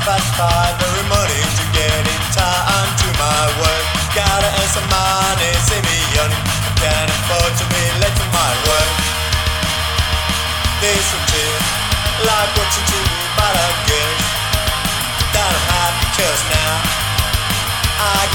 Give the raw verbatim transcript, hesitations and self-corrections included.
fast five, every morning to get in time to my work. Gotta earn some money, see me young, can't afford to be late for my work. This routine, like watching T V, but I guess that I'm happy 'cause now I